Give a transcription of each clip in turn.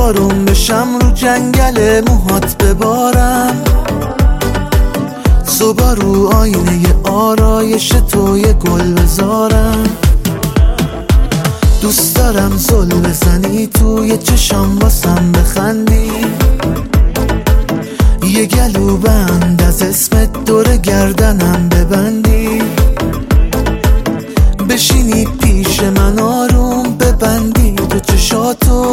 آروم بشم رو جنگل موهات ببارم، صبح رو آینه آرایش تو یه گل بذارم. دوست دارم زل بزنی توی چشام واسم بخندی، یه گلو بند از اسمت دور گردنم ببندی، بشینی پیش من آروم ببندی تو چشاتو،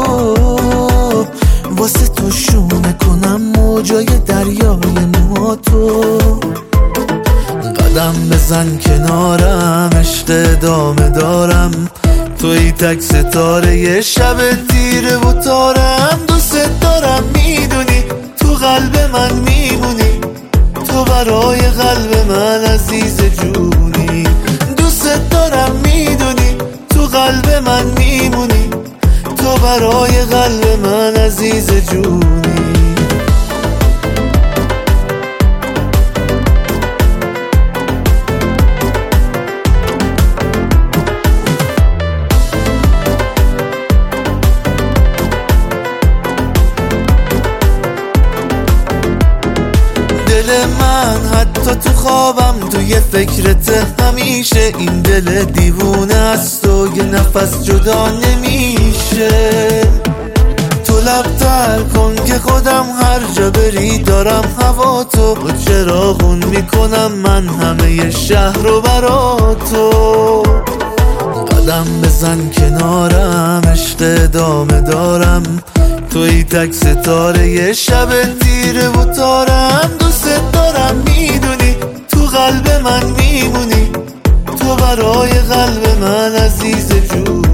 واسه تو شونه کنم موجای دریای موهاتو. قدم بزن کنارم عشق ادامه دارم، توی تک ستاره یه شب تیره و تارم. دوست دارم میدونی تو قلب من میمونی، تو برای قلب من عزیز جونی. دوست دارم میدونی تو قلب من میمونی، تو برای قلب من عزیز جونی. دل من حتی تو خوابم توی فکرت همیشه، این دل دیوونه است و یه نفس جدا نمیشه. تو لب‌تر کن که خودم هر جا بری دارم هوا تو، با چراغون میکنم من همه شهر رو برا تو. قدم بزن کنارم عشق ادامه دارم، توی تک ستاره یه شب تیره و تارم. دوست دارم میدونی تو قلب من میمونی، تو برای قلب من عزیز جون.